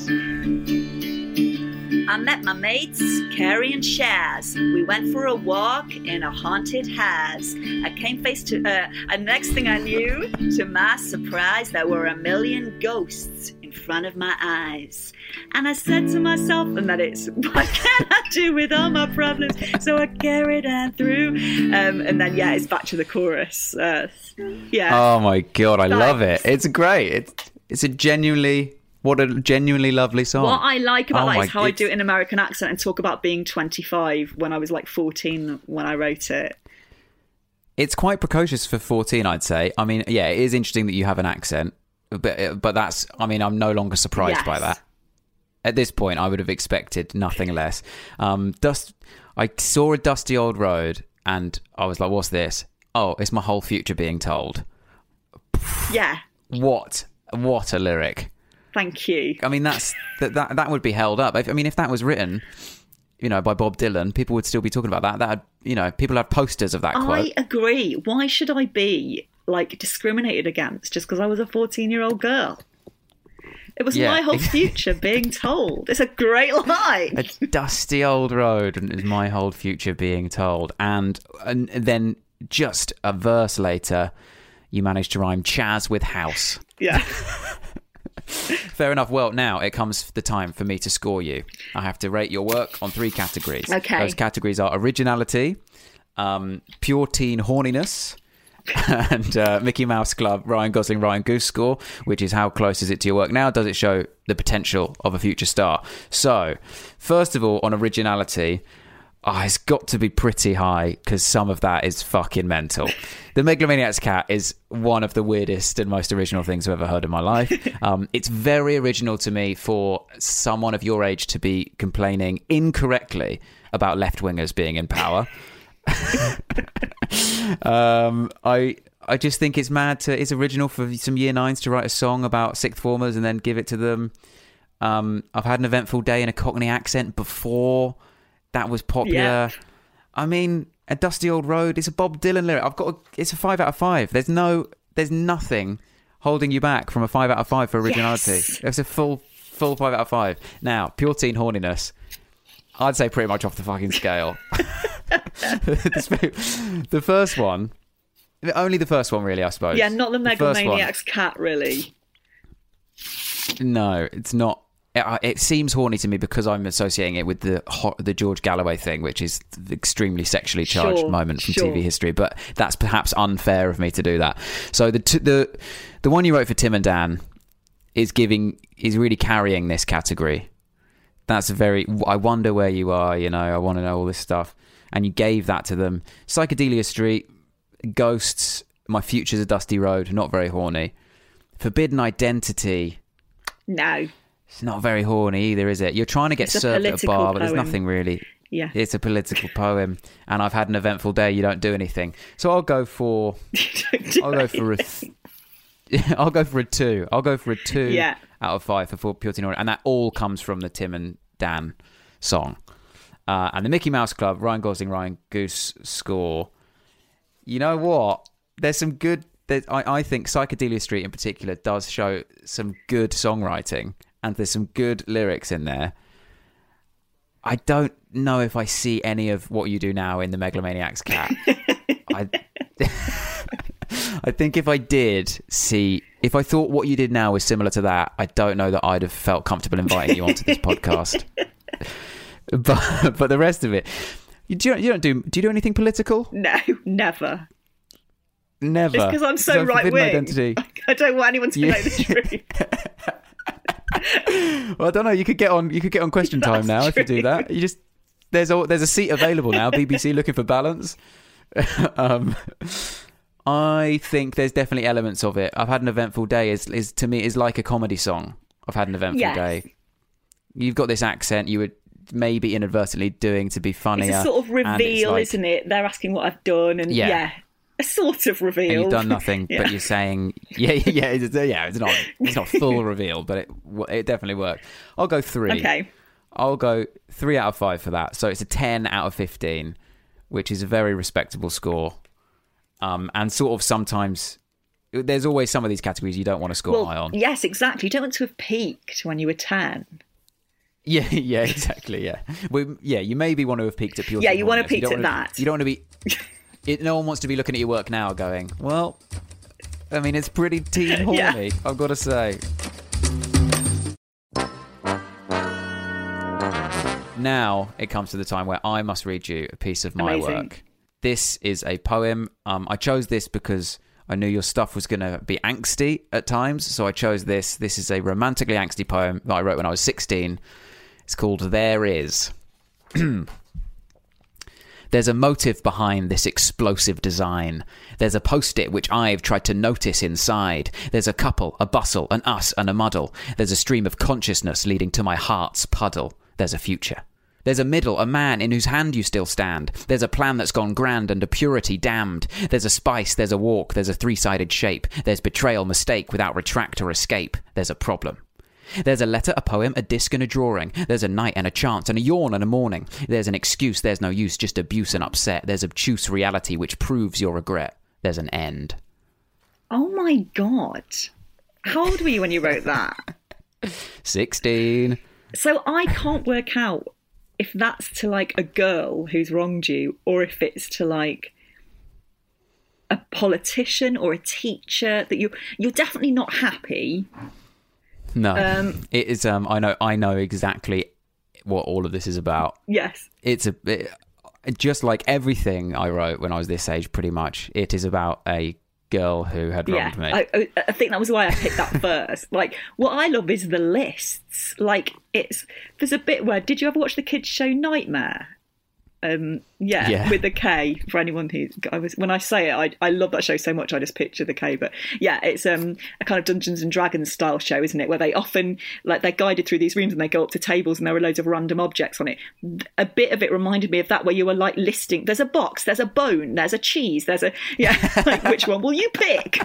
S6: I met my mates, Carrie and Shaz. We went for a walk in a haunted house. I came face to and next thing I knew, to my surprise, there were a million ghosts in front of my eyes. And I said to myself, and that it's, what can I do with all my problems? So I carried on through. And then, it's back to the chorus.
S5: Oh my God, I love it. It's great. It's a genuinely lovely song.
S6: What I like about that is how I do it in American accent and talk about being 25 when I was like 14 when I wrote it.
S5: It's quite precocious for 14, I'd say. I mean, it is interesting that you have an accent, but that's, I mean, I'm no longer surprised by that. At this point, I would have expected nothing less. I saw a dusty old road and I was like, what's this? Oh, it's my whole future being told.
S6: Yeah.
S5: What a lyric.
S6: Thank you.
S5: I mean, that would be held up. If that was written, by Bob Dylan, people would still be talking about that. People have posters of that quote.
S6: I agree. Why should I be discriminated against just because I was a 14-year-old girl? It was my whole future being told. It's a great line.
S5: A dusty old road is my whole future being told, and then just a verse later, you managed to rhyme Chaz with house.
S6: Yeah.
S5: Fair enough. Well, now it comes the time for me to score you. I have to rate your work on 3 categories.
S6: Okay.
S5: Those categories are originality, pure teen horniness, And Mickey Mouse Club, Ryan Gosling, Ryan Goose score, which is how close is it to your work now? Does it show the potential of a future star? So, first of all, on originality, it's got to be pretty high because some of that is fucking mental. The Megalomaniac's cat is one of the weirdest and most original things I've ever heard in my life. It's very original to me for someone of your age to be complaining incorrectly about left-wingers being in power. I just think it's mad. It's original for some year nines to write a song about sixth formers and then give it to them. I've had an eventful day in a Cockney accent before that was popular.
S6: Yeah.
S5: I mean, A Dusty Old Road is a Bob Dylan lyric. It's a 5 out of 5. There's nothing holding you back from a 5 out of 5 for originality.
S6: Yes.
S5: It's a full 5 out of 5. Now, pure teen horniness, I'd say pretty much off the fucking scale. The first one, only the first one really, I suppose.
S6: Yeah, not the Megalomaniac's cat, really.
S5: No, it's not. It seems horny to me because I'm associating it with the George Galloway thing, which is the extremely sexually charged moment from TV history. But that's perhaps unfair of me to do that. So the one you wrote for Tim and Dan is really carrying this category. That's I wonder where you are, I want to know all this stuff. And you gave that to them. Psychedelia Street, Ghosts, My Future's a Dusty Road, not very horny. Forbidden Identity.
S6: No.
S5: It's not very horny either, is it? You're trying to get served at a bar, but there's nothing really.
S6: Yeah.
S5: It's a political poem. And I've had an eventful day, you don't do anything. So I'll go for... I'll go for a 2. I'll go for a 2 out of 5 for Pure Teen Horny. And that all comes from the Tim and Dan song. And the Mickey Mouse Club, Ryan Gosling, Ryan Goose score. You know what? There's some good... I think Psychedelia Street in particular does show some good songwriting. And there's some good lyrics in there. I don't know if I see any of What You Do Now in the Megalomaniac's cat. I think if I thought What You Did Now was similar to that, I don't know that I'd have felt comfortable inviting you onto this podcast. But the rest of it, do you do anything political?
S6: No, never.
S5: Never.
S6: It's because I'm so right wing.
S5: Identity.
S6: I don't want anyone to know the truth.
S5: Well, I don't know. You could get on Question Time now if you do that. You just there's a seat available now. BBC looking for balance. I think there's definitely elements of it. I've had an eventful day. Is to me is like a comedy song. I've had an eventful day. You've got this accent you would maybe inadvertently doing to be funnier.
S6: It's a sort of reveal, isn't it? They're asking what I've done, and a sort of reveal.
S5: And you've done nothing, but you're saying, it's not full reveal, but it definitely worked. I'll go 3.
S6: Okay.
S5: I'll go 3 out of 5 for that. So it's a 10 out of 15, which is a very respectable score. And sort of sometimes there's always some of these categories you don't want to score high on.
S6: Yes, exactly. You don't want to have peaked when you were 10.
S5: Yeah, exactly. Yeah, you maybe want to have peaked at pure.
S6: Yeah, you want to peak at that.
S5: You don't want to be. No one wants to be looking at your work now, going, well, I mean, it's pretty teen horny. I've got to say. Now it comes to the time where I must read you a piece of my work. This is a poem. I chose this because I knew your stuff was going to be angsty at times, so I chose this. This is a romantically angsty poem that I wrote when I was 16. It's called There Is. There's a motive behind this explosive design. There's a post-it which I've tried to notice inside. There's a couple, a bustle, an us and a muddle. There's a stream of consciousness leading to my heart's puddle. There's a future. There's a middle, a man in whose hand you still stand. There's a plan that's gone grand and a purity damned. There's a spice, there's a walk, there's a three-sided shape. There's betrayal, mistake, without retract or escape. There's a problem. There's a letter, a poem, a disc and a drawing. There's a night and a chance and a yawn and a morning. There's an excuse, there's no use, just abuse and upset. There's obtuse reality which proves your regret. There's an end.
S6: Oh my God. How old were you when you wrote that?
S5: 16.
S6: So I can't work out if that's to like a girl who's wronged you or if it's to like a politician or a teacher that you're definitely not happy.
S5: No, it is. I know exactly what all of this is about.
S6: Yes,
S5: just like everything I wrote when I was this age, pretty much, it is about a girl who had wronged me.
S6: I think that was why I picked that first. Like, what I love is the lists. Like, there's a bit where, did you ever watch the kids show Nightmare? With the K, for anyone who when I say it, I love that show so much I just picture the K. But yeah, it's a kind of Dungeons and Dragons style show, isn't it, where they often, like, they're guided through these rooms and they go up to tables and there are loads of random objects on it. A bit of it reminded me of that, where you were like listing, there's a box, there's a bone, there's a cheese, there's a like, which one will you pick?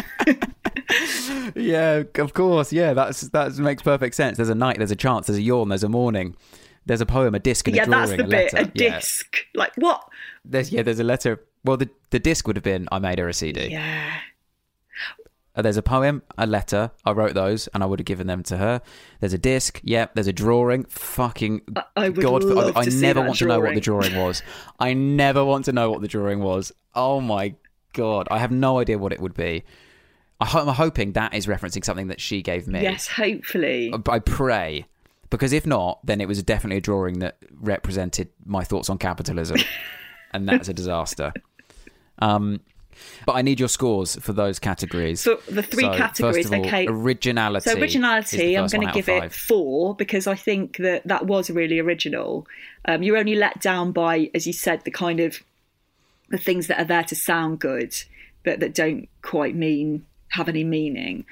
S5: Yeah, of course. Yeah, that makes perfect sense. There's a night, there's a chance, there's a yawn, there's a morning. There's a poem, a disc, and a drawing,
S6: that's the bit. A disc. Like, what?
S5: There's a letter. Well, the disc would have been, I made her a CD.
S6: Yeah.
S5: There's a poem, a letter. I wrote those, and I would have given them to her. There's a disc. Yep. There's a drawing. Fucking
S6: I would love
S5: I
S6: to see
S5: never
S6: that
S5: want
S6: drawing.
S5: to know what the drawing was. I never want to know what the drawing was. Oh my God. I have no idea what it would be. I'm hoping that is referencing something that she gave me.
S6: Yes, hopefully.
S5: I pray. Because if not, then it was definitely a drawing that represented my thoughts on capitalism. And that's a disaster. But I need your scores for those categories.
S6: So the three categories,
S5: first of all,
S6: okay.
S5: originality.
S6: So originality, I'm going to give
S5: 5.
S6: it 4, because I think that was really original. You're only let down by, as you said, the kind of the things that are there to sound good, but that don't quite have any meaning.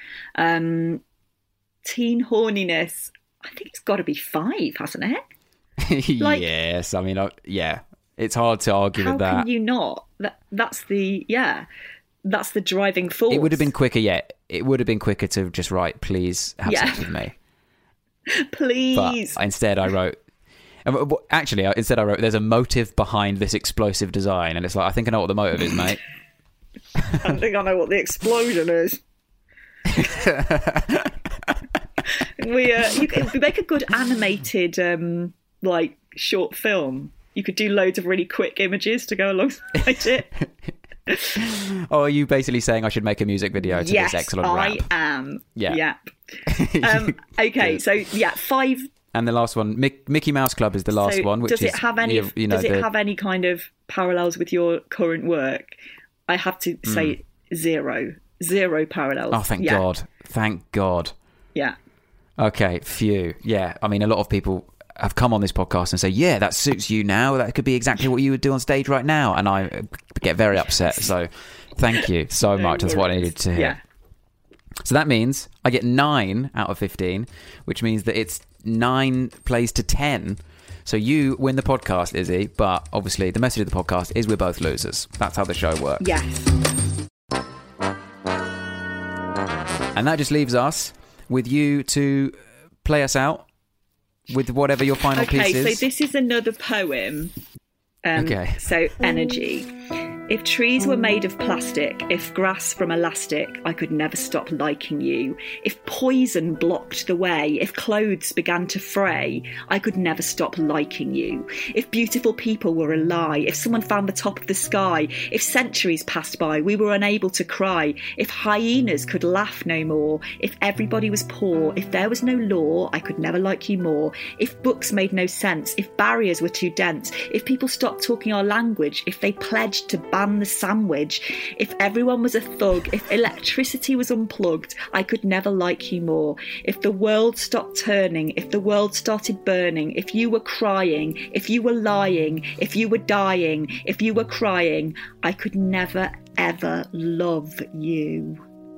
S6: Teen horniness, I think it's got to be 5, hasn't it? Like,
S5: yes, I mean, yeah, it's hard to argue with that.
S6: How can you not? That's the driving force.
S5: It would have been quicker, it would have been quicker to just write, please have sex with me.
S6: Please.
S5: But instead I wrote, there's a motive behind this explosive design, and it's like, I think I know what the motive is, mate.
S6: I think I know what the explosion is. You could make a good animated like short film. You could do loads of really quick images to go alongside it.
S5: Oh, are you basically saying I should make a music video to this excellent rap?
S6: Yes, I am.
S5: Yeah.
S6: Yep. Okay, so yeah, 5.
S5: And the last one, Mickey Mouse Club, is the last one. Which
S6: does it have any? Does it have any kind of parallels with your current work? I have to say 0 parallels.
S5: Oh, thank God! Thank God.
S6: Yeah.
S5: Okay, phew. Yeah, I mean, a lot of people have come on this podcast and say, yeah, that suits you now. That could be exactly what you would do on stage right now. And I get very upset. So thank you so much. That's what I needed to hear.
S6: Yeah.
S5: So that means I get 9 out of 15, which means that it's 9 plays to 10. So you win the podcast, Izzy. But obviously the message of the podcast is we're both losers. That's how the show works.
S6: Yes.
S5: And that just leaves us with you to play us out with whatever your final piece is.
S6: Okay, so this is another poem.
S5: Okay.
S6: So, energy. If trees were made of plastic, if grass from elastic, I could never stop liking you. If poison blocked the way, if clothes began to fray, I could never stop liking you. If beautiful people were a lie, if someone found the top of the sky, if centuries passed by, we were unable to cry, if hyenas could laugh no more, if everybody was poor, if there was no law, I could never like you more. If books made no sense, if barriers were too dense, if people stopped talking our language, if they pledged to ban the sandwich, if everyone was a thug, if electricity was unplugged, I could never like you more. If the world stopped turning, if the world started burning, if you were crying, if you were lying, if you were dying, if you were crying, I could never ever love you.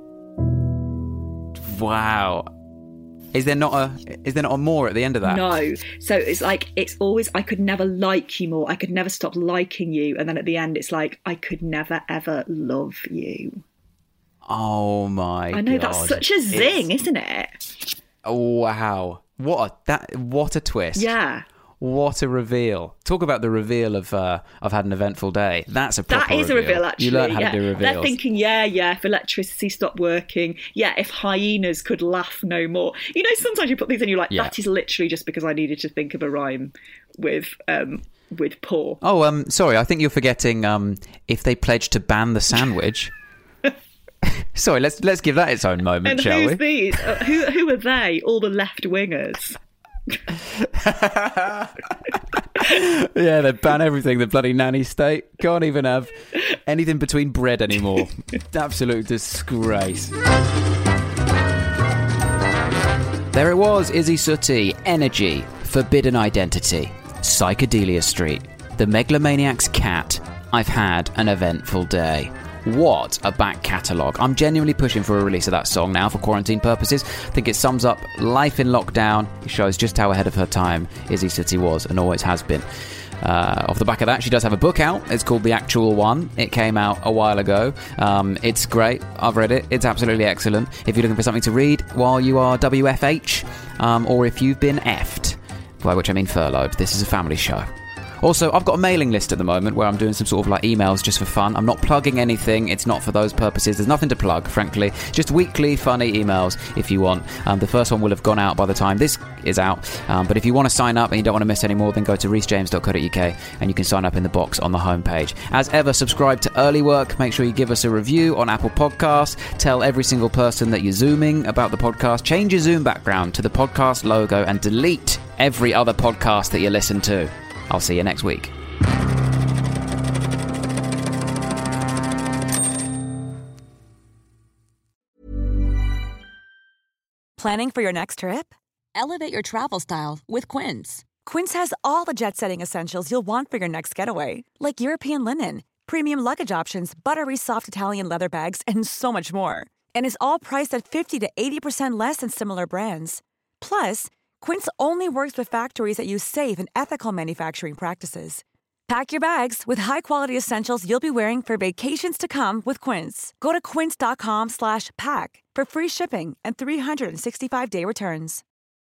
S5: Wow. Is there not a more at the end of that?
S6: No. So it's like, it's always, I could never like you more. I could never stop liking you. And then at the end, it's like, I could never, ever love you.
S5: Oh my God.
S6: I know, that's such a zing, isn't it?
S5: Wow. What a twist.
S6: Yeah.
S5: What a reveal. Talk about the reveal of I've had an eventful day. That's a proper
S6: That is a reveal, actually.
S5: You learn how to do reveals.
S6: They're thinking, if electricity stopped working, if hyenas could laugh no more. You know, sometimes you put things in, you're like, that is literally just because I needed to think of a rhyme with poor.
S5: Oh, sorry, I think you're forgetting if they pledge to ban the sandwich. Sorry, let's give that its own moment,
S6: and
S5: shall we?
S6: And who's these? Who are they? All the left-wingers.
S5: Yeah, they ban everything, the bloody nanny state. Can't even have anything between bread anymore. Absolute disgrace. There it was, Isy Suttie, Energy, Forbidden Identity, Psychedelia Street, The Megalomaniac's Cat, I've Had an Eventful Day. What a back catalogue. I'm genuinely pushing for a release of that song now for quarantine purposes. I think it sums up life in lockdown. It shows just how ahead of her time Isy Suttie was and always has been. Off the back of that, she does have a book out. It's called The Actual One. It came out a while ago. It's great. I've read it. It's absolutely excellent. If you're looking for something to read while you are WFH, or if you've been effed, by which I mean furloughed, this is a family show. Also, I've got a mailing list at the moment where I'm doing some sort of like emails just for fun. I'm not plugging anything. It's not for those purposes. There's nothing to plug, frankly. Just weekly, funny emails if you want. The first one will have gone out by the time this is out. But if you want to sign up and you don't want to miss any more, then go to reesejames.co.uk and you can sign up in the box on the homepage. As ever, subscribe to Early Work. Make sure you give us a review on Apple Podcasts. Tell every single person that you're Zooming about the podcast. Change your Zoom background to the podcast logo and delete every other podcast that you listen to. I'll see you next week.
S4: Planning for your next trip?
S7: Elevate your travel style with Quince.
S4: Quince has all the jet-setting essentials you'll want for your next getaway, like European linen, premium luggage options, buttery soft Italian leather bags, and so much more. And is all priced at 50 to 80% less than similar brands. Plus, Quince only works with factories that use safe and ethical manufacturing practices. Pack your bags with high-quality essentials you'll be wearing for vacations to come with Quince. Go to quince.com/pack for free shipping and 365-day returns.